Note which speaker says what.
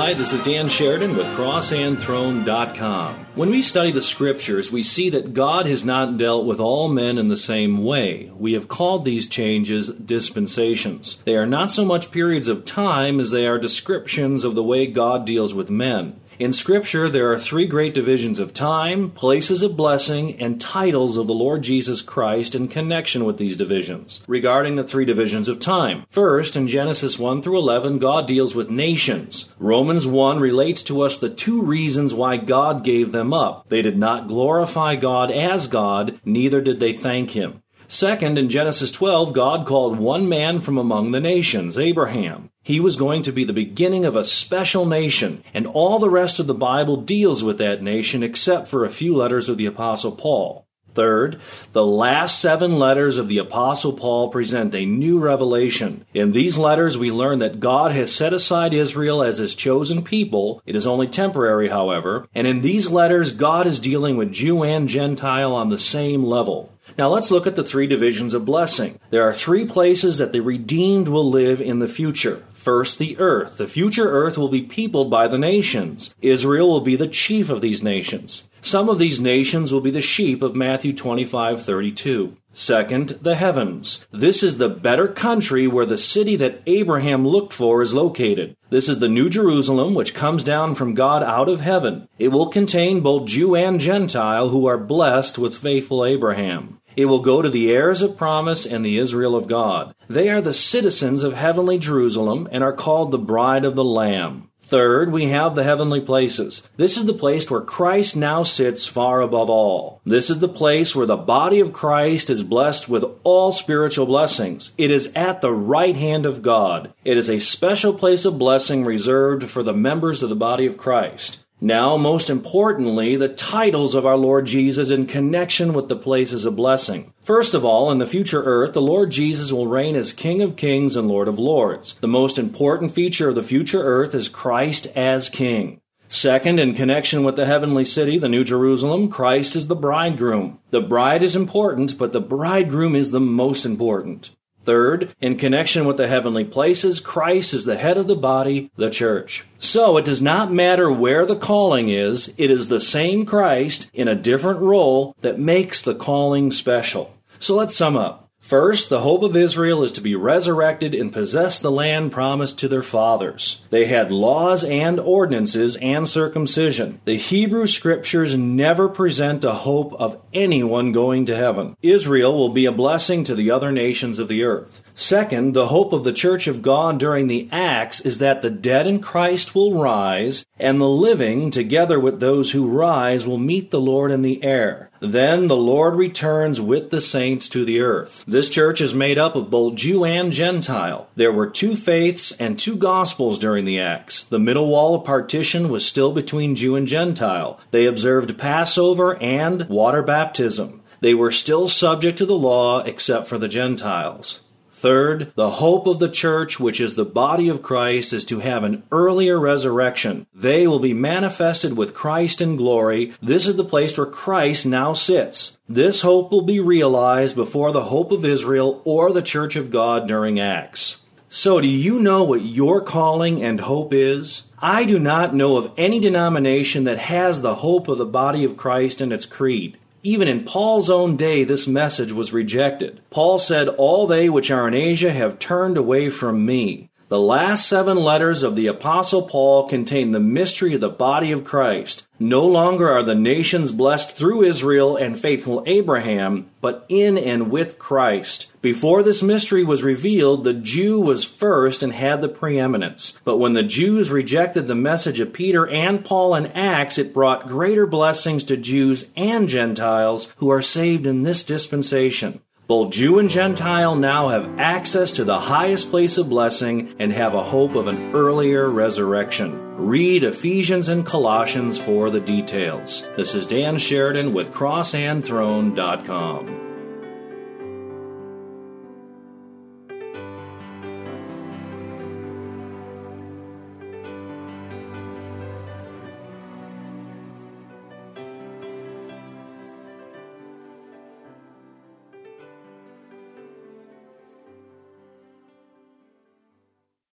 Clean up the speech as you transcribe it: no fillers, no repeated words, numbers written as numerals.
Speaker 1: Hi, this is Dan Sheridan with CrossandThrone.com. When we study the Scriptures, we see that God has not dealt with all men in the same way. We have called these changes dispensations. They are not so much periods of time as they are descriptions of the way God deals with men. In Scripture, there are three great divisions of time, places of blessing, and titles of the Lord Jesus Christ in connection with these divisions. Regarding the three divisions of time, first, in Genesis 1 through 11, God deals with nations. Romans 1 relates to us the two reasons why God gave them up. They did not glorify God as God, neither did they thank Him. Second, in Genesis 12, God called one man from among the nations, Abraham. He was going to be the beginning of a special nation, and all the rest of the Bible deals with that nation except for a few letters of the Apostle Paul. Third, the last 7 letters of the Apostle Paul present a new revelation. In these letters, we learn that God has set aside Israel as His chosen people. It is only temporary, however, and in these letters, God is dealing with Jew and Gentile on the same level. Now let's look at the three divisions of blessing. There are 3 places that the redeemed will live in the future. First, the earth. The future earth will be peopled by the nations. Israel will be the chief of these nations. Some of these nations will be the sheep of Matthew 25:32. Second, the heavens. This is the better country where the city that Abraham looked for is located. This is the New Jerusalem, which comes down from God out of heaven. It will contain both Jew and Gentile who are blessed with faithful Abraham. It will go to the heirs of promise and the Israel of God. They are the citizens of heavenly Jerusalem and are called the bride of the Lamb. Third, we have the heavenly places. This is the place where Christ now sits far above all. This is the place where the body of Christ is blessed with all spiritual blessings. It is at the right hand of God. It is a special place of blessing reserved for the members of the body of Christ. Now, most importantly, the titles of our Lord Jesus in connection with the places of blessing. First of all, in the future earth, the Lord Jesus will reign as King of Kings and Lord of Lords. The most important feature of the future earth is Christ as King. Second, in connection with the heavenly city, the New Jerusalem, Christ is the bridegroom. The bride is important, but the bridegroom is the most important. Third, in connection with the heavenly places, Christ is the head of the body, the church. So it does not matter where the calling is, it is the same Christ in a different role that makes the calling special. So let's sum up. First, the hope of Israel is to be resurrected and possess the land promised to their fathers. They had laws and ordinances and circumcision. The Hebrew Scriptures never present a hope of anyone going to heaven. Israel will be a blessing to the other nations of the earth. Second, the hope of the Church of God during the Acts is that the dead in Christ will rise, and the living, together with those who rise, will meet the Lord in the air. Then the Lord returns with the saints to the earth. This church is made up of both Jew and Gentile. There were 2 faiths and 2 gospels during the Acts. The middle wall of partition was still between Jew and Gentile. They observed Passover and water baptism. They were still subject to the law except for the Gentiles. Third, the hope of the church, which is the body of Christ, is to have an earlier resurrection. They will be manifested with Christ in glory. This is the place where Christ now sits. This hope will be realized before the hope of Israel or the church of God during Acts. So do you know what your calling and hope is? I do not know of any denomination that has the hope of the body of Christ in its creed. Even in Paul's own day, this message was rejected. Paul said, "All they which are in Asia have turned away from me." The last 7 letters of the Apostle Paul contain the mystery of the body of Christ. No longer are the nations blessed through Israel and faithful Abraham, but in and with Christ. Before this mystery was revealed, the Jew was first and had the preeminence. But when the Jews rejected the message of Peter and Paul in Acts, it brought greater blessings to Jews and Gentiles who are saved in this dispensation. Both Jew and Gentile now have access to the highest place of blessing and have a hope of an earlier resurrection. Read Ephesians and Colossians for the details. This is Dan Sheridan with CrossandThrone.com.